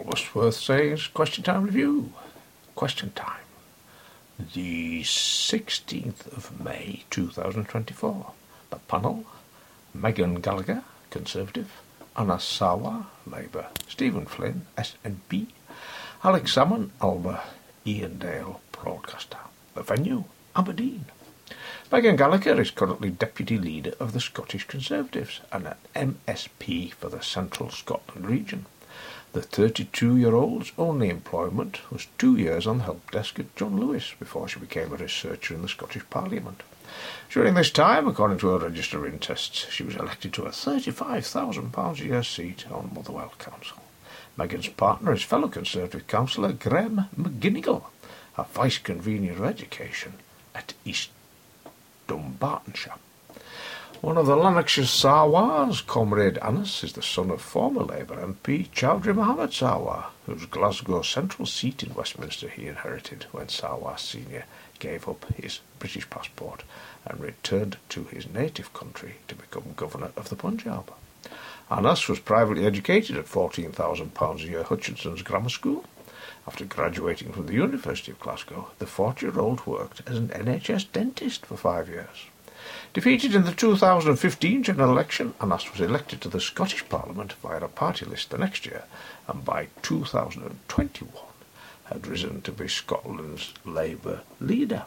Almost worth saying is Question Time Review. Question Time. The 16th of May 2024. The panel: Megan Gallagher, Conservative; Anna Sawa, Labour; Stephen Flynn, SNP; Alex Salmond, Alba; Ian Dale, Broadcaster. The venue: Aberdeen. Megan Gallagher is currently Deputy Leader of the Scottish Conservatives and an MSP for the Central Scotland region. The 32-year-old's only employment was 2 years on the help desk at John Lewis before she became a researcher in the Scottish Parliament. During this time, according to her register of interests, she was elected to a £35,000 a year seat on Motherwell Council. Megan's partner is fellow Conservative councillor Graham McGinnigal, a Vice-Convener of Education at East Dunbartonshire. One of the Lanarkshire Sawas, Comrade Anas, is the son of former Labour MP Chowdhury Mohammed Sawa, whose Glasgow central seat in Westminster he inherited when Sawa Senior gave up his British passport and returned to his native country to become Governor of the Punjab. Anas was privately educated at £14,000 a year Hutchinson's Grammar School. After graduating from the University of Glasgow, the 40-year-old worked as an NHS dentist for 5 years. Defeated in the 2015 general election, Anas was elected to the Scottish Parliament via a party list the next year, and by 2021 had risen to be Scotland's Labour leader.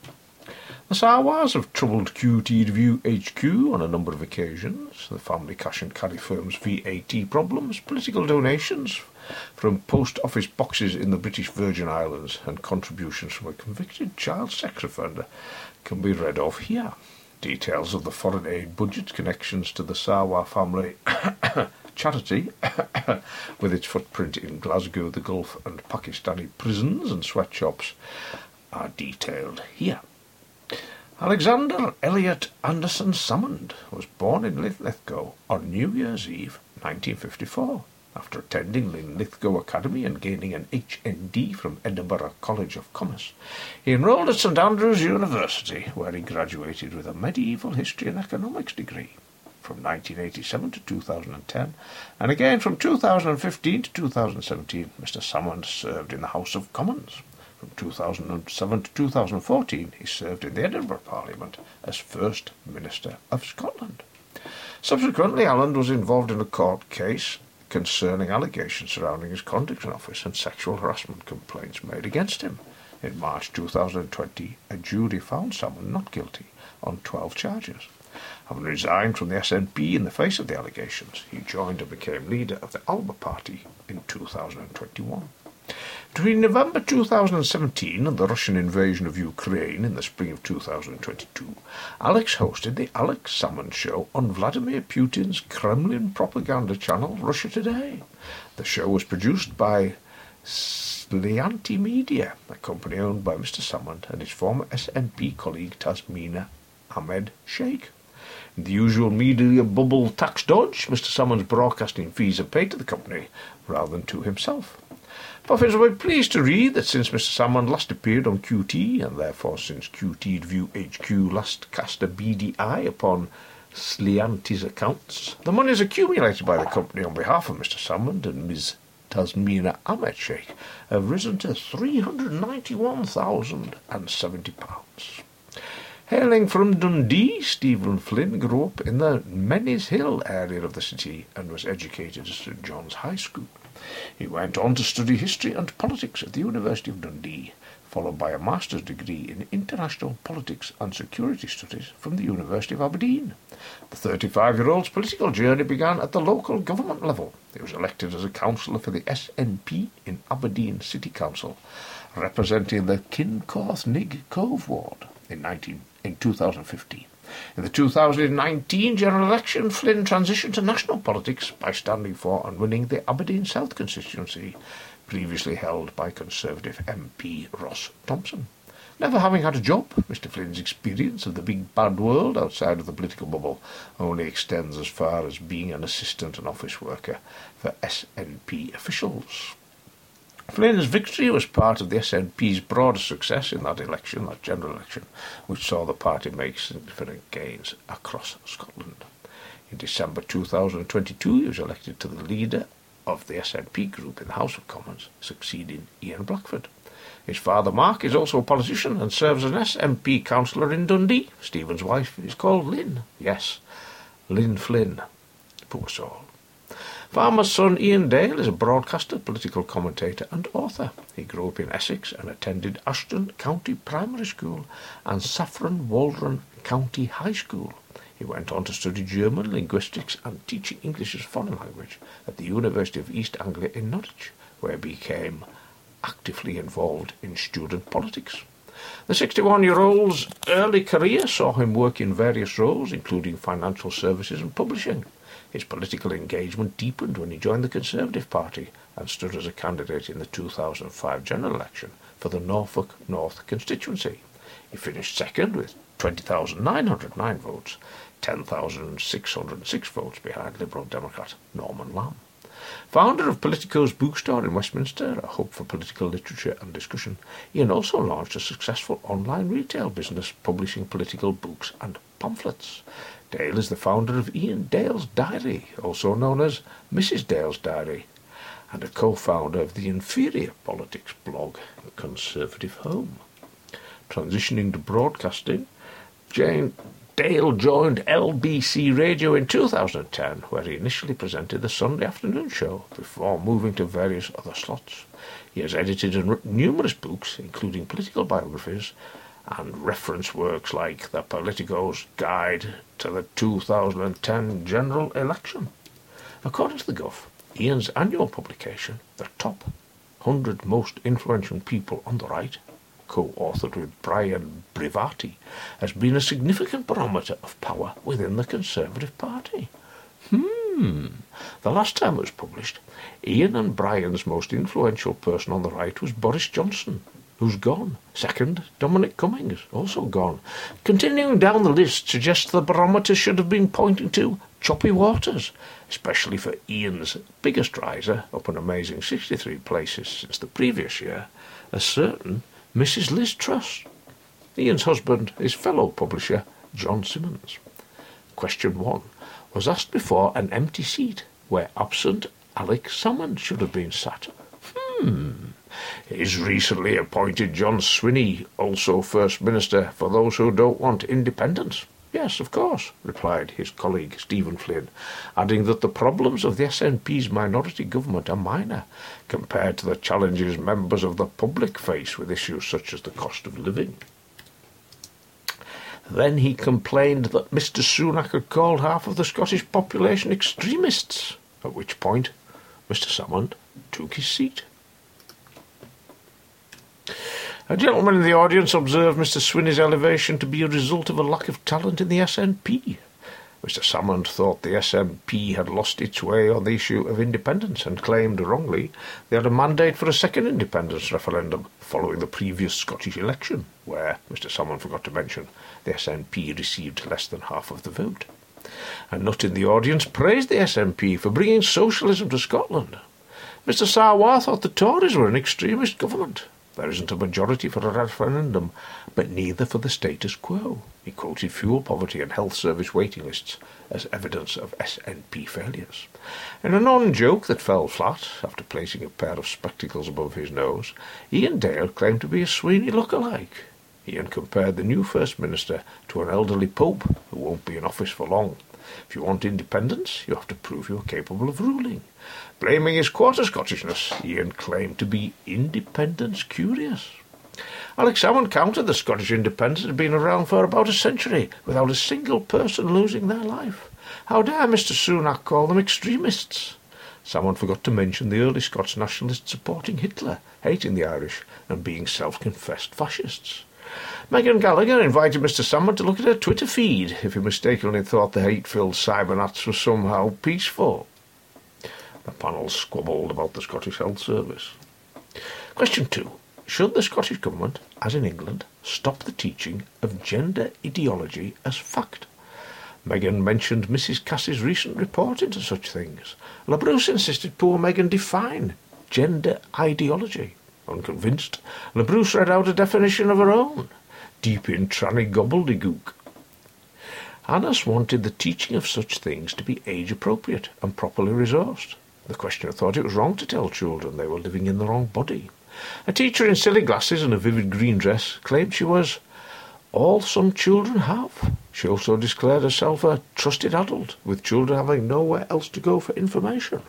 The Sawas have troubled QT Review HQ on a number of occasions. The family cash and carry firm's VAT problems, political donations from post office boxes in the British Virgin Islands, and contributions from a convicted child sex offender can be read off here. Details of the foreign aid budget, connections to the Sawa family charity with its footprint in Glasgow, the Gulf and Pakistani prisons and sweatshops are detailed here. Alexander Elliot Anderson Salmond was born in Linlithgow on New Year's Eve 1954. After attending Linlithgow Academy and gaining an HND from Edinburgh College of Commerce, he enrolled at St Andrews University, where he graduated with a medieval history and economics degree. From 1987 to 2010, and again from 2015 to 2017, Mr Salmond served in the House of Commons. From 2007 to 2014, he served in the Edinburgh Parliament as First Minister of Scotland. Subsequently, Allen was involved in a court case concerning allegations surrounding his conduct in office and sexual harassment complaints made against him. In March 2020, a jury found Salmond not guilty on 12 charges. Having resigned from the SNP in the face of the allegations, he joined and became leader of the Alba Party in 2021. Between November 2017 and the Russian invasion of Ukraine in the spring of 2022, Alex hosted the Alex Salmond Show on Vladimir Putin's Kremlin propaganda channel, Russia Today. The show was produced by Slianti Media, a company owned by Mr Salmond and his former SNP colleague Tasmina Ahmed Sheikh. In the usual media bubble tax dodge, Mr Salmond's broadcasting fees are paid to the company rather than to himself. Puffins will be pleased to read that since Mr Salmond last appeared on QT, and therefore since QT Review HQ last cast a beady eye upon Slianti's accounts, the monies accumulated by the company on behalf of Mr Salmond and Ms Tasmina Ahmed Sheikh have risen to £391,070. Hailing from Dundee, Stephen Flynn grew up in the Menzies Hill area of the city and was educated at St John's High School. He went on to study history and politics at the University of Dundee, followed by a master's degree in international politics and security studies from the University of Aberdeen. The 35-year-old's political journey began at the local government level. He was elected as a councillor for the SNP in Aberdeen City Council, representing the Kincorth-Nig Cove ward in 2015. In the 2019 general election, Flynn transitioned to national politics by standing for and winning the Aberdeen South constituency, previously held by Conservative MP Ross Thompson. Never having had a job, Mr Flynn's experience of the big bad world outside of the political bubble only extends as far as being an assistant and office worker for SNP officials. Flynn's victory was part of the SNP's broader success in that general election, which saw the party make significant gains across Scotland. In December 2022, he was elected to the leader of the SNP group in the House of Commons, succeeding Ian Blackford. His father, Mark, is also a politician and serves as an SNP councillor in Dundee. Stephen's wife is called Lynn. Yes, Lynn Flynn. Poor soul. Farmer's son Ian Dale is a broadcaster, political commentator and author. He grew up in Essex and attended Ashton County Primary School and Saffron Waldron County High School. He went on to study German, linguistics and teaching English as a foreign language at the University of East Anglia in Norwich, where he became actively involved in student politics. The 61-year-old's early career saw him work in various roles, including financial services and publishing. His political engagement deepened when he joined the Conservative Party and stood as a candidate in the 2005 general election for the Norfolk North constituency. He finished second with 20,909 votes, 10,606 votes behind Liberal Democrat Norman Lamb. Founder of Politico's bookstore in Westminster, a hub for political literature and discussion, Ian also launched a successful online retail business publishing political books and pamphlets. Dale is the founder of Ian Dale's Diary, also known as Mrs. Dale's Diary, and a co-founder of the inferior politics blog Conservative Home. Transitioning to broadcasting, Dale joined LBC Radio in 2010, where he initially presented the Sunday afternoon show before moving to various other slots. He has edited and written numerous books, including political biographies and reference works like the Politico's Guide to the 2010 General Election. According to the Gov, Ian's annual publication, The Top 100 Most Influential People on the Right, co-authored with Brian Brivati, has been a significant barometer of power within the Conservative Party. The last time it was published, Ian and Brian's most influential person on the right was Boris Johnson, who's gone. Second, Dominic Cummings, also gone. Continuing down the list suggests the barometer should have been pointing to choppy waters, especially for Ian's biggest riser, up an amazing 63 places since the previous year, a certain Mrs. Liz Truss. Ian's husband is fellow publisher John Simmons. Question 1 was asked before an empty seat where absent Alex Salmond should have been sat. His recently appointed John Swinney, also First Minister for those who don't want independence. Yes, of course, replied his colleague Stephen Flynn, adding that the problems of the SNP's minority government are minor compared to the challenges members of the public face with issues such as the cost of living. Then he complained that Mr. Sunak had called half of the Scottish population extremists, at which point Mr. Salmond took his seat. A gentleman in the audience observed Mr. Swinney's elevation to be a result of a lack of talent in the SNP. Mr. Salmond thought the SNP had lost its way on the issue of independence and claimed wrongly they had a mandate for a second independence referendum following the previous Scottish election, where, Mr. Salmond forgot to mention, the SNP received less than half of the vote. A nut in the audience praised the SNP for bringing socialism to Scotland. Mr. Sarwar thought the Tories were an extremist government. There isn't a majority for a referendum, but neither for the status quo. He quoted fuel poverty and health service waiting lists as evidence of SNP failures. In a non-joke that fell flat, after placing a pair of spectacles above his nose, Ian Dale claimed to be a Sweeney look-alike. Ian compared the new First Minister to an elderly Pope who won't be in office for long. If you want independence, you have to prove you're capable of ruling. Blaming his quarter-Scottishness, Ian claimed to be independence-curious. Alex Salmond countered that Scottish independence had been around for about a century without a single person losing their life. How dare Mr. Sunak call them extremists? Salmond forgot to mention the early Scots nationalists supporting Hitler, hating the Irish, and being self-confessed fascists. Megan Gallagher invited Mr. Salmond to look at her Twitter feed if he mistakenly thought the hate-filled cybernats were somehow peaceful. The panel squabbled about the Scottish Health Service. Question 2. Should the Scottish Government, as in England, stop the teaching of gender ideology as fact? Megan mentioned Mrs. Cassie's recent report into such things. LaBruce insisted poor Megan define gender ideology. Unconvinced, LaBruce read out a definition of her own, deep in tranny gobbledygook. Annas wanted the teaching of such things to be age-appropriate and properly resourced. The questioner thought it was wrong to tell children they were living in the wrong body. A teacher in silly glasses and a vivid green dress claimed she was all some children have. She also declared herself a trusted adult, with children having nowhere else to go for information.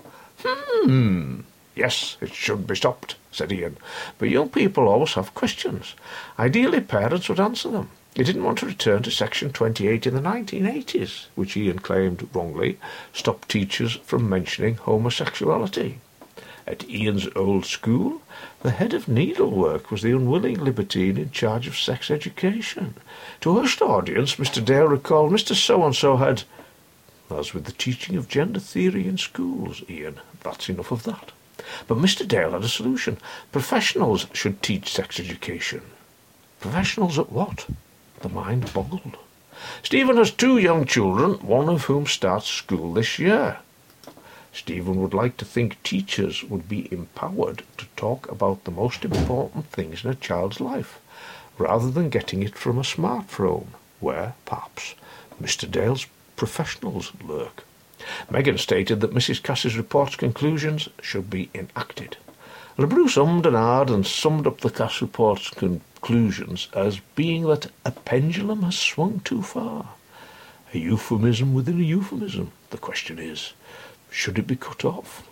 Yes, it should be stopped, said Ian. But young people always have questions. Ideally, parents would answer them. He didn't want to return to Section 28 in the 1980s, which Ian claimed wrongly stopped teachers from mentioning homosexuality. At Ian's old school, the head of needlework was the unwilling libertine in charge of sex education. To a hushed audience, Mr. Dale recalled Mr. So-and-so had, as with the teaching of gender theory in schools, Ian, that's enough of that. But Mr. Dale had a solution. Professionals should teach sex education. Professionals at what? The mind boggled. Stephen has 2 young children, one of whom starts school this year. Stephen would like to think teachers would be empowered to talk about the most important things in a child's life, rather than getting it from a smartphone, where, perhaps, Mr. Dale's professionals lurk. Megan stated that Mrs. Cass's report's conclusions should be enacted. LeBruce ummed and ahed and summed up the Cass report's conclusions as being that a pendulum has swung too far. A euphemism within a euphemism. The question is, should it be cut off?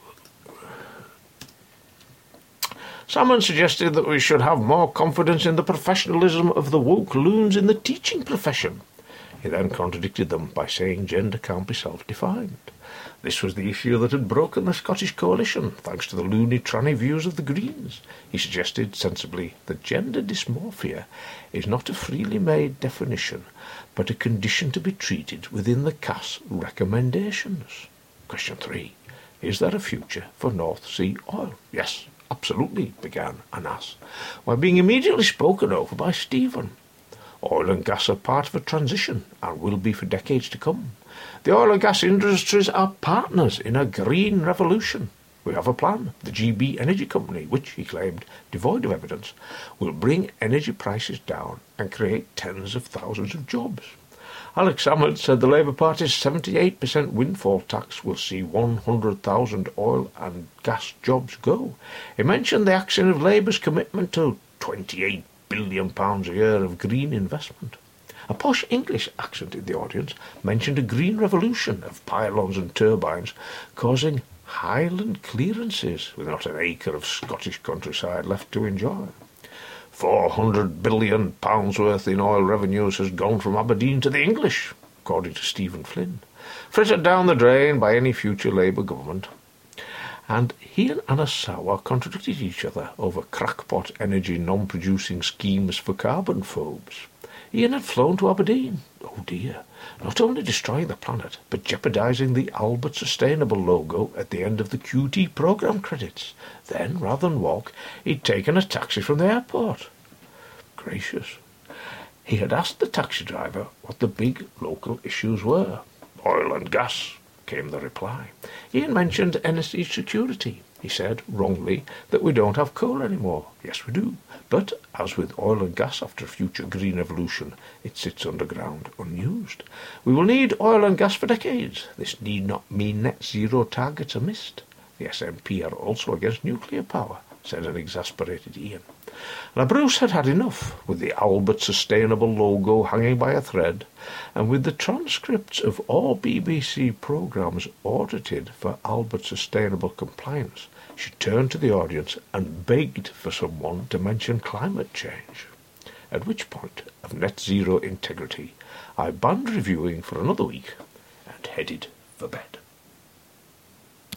Salmon suggested that we should have more confidence in the professionalism of the woke loons in the teaching profession. He then contradicted them by saying gender can't be self-defined. This was the issue that had broken the Scottish coalition, thanks to the loony-tranny views of the Greens. He suggested sensibly that gender dysmorphia is not a freely made definition, but a condition to be treated within the Cass recommendations. Question 3. Is there a future for North Sea oil? Yes, absolutely, began Anas, while being immediately spoken over by Stephen. Oil and gas are part of a transition and will be for decades to come. The oil and gas industries are partners in a green revolution. We have a plan, the GB Energy Company, which, he claimed, devoid of evidence, will bring energy prices down and create tens of thousands of jobs. Alex Salmond said the Labour Party's 78% windfall tax will see 100,000 oil and gas jobs go. He mentioned the action of Labour's commitment to £28 billion a year of green investment. A posh English accent in the audience mentioned a green revolution of pylons and turbines causing Highland clearances with not an acre of Scottish countryside left to enjoy. £400 billion worth in oil revenues has gone from Aberdeen to the English, according to Stephen Flynn, frittered down the drain by any future Labour government. And he and Anna Sauer contradicted each other over crackpot energy non-producing schemes for carbon phobes. Ian had flown to Aberdeen. Oh dear, not only destroying the planet, but jeopardising the Albert Sustainable logo at the end of the QT programme credits. Then, rather than walk, he'd taken a taxi from the airport. Gracious. He had asked the taxi driver what the big local issues were. Oil and gas, came the reply. Ian mentioned energy security. He said, wrongly, that we don't have coal anymore. Yes, we do. But, as with oil and gas after a future green revolution, it sits underground, unused. We will need oil and gas for decades. This need not mean net zero targets are missed. The SNP are also against nuclear power, said an exasperated Ian. LaBruce had had enough, with the Albert Sustainable logo hanging by a thread, and with the transcripts of all BBC programmes audited for Albert Sustainable compliance. She turned to the audience and begged for someone to mention climate change. At which point of net zero integrity, I banned reviewing for another week and headed for bed.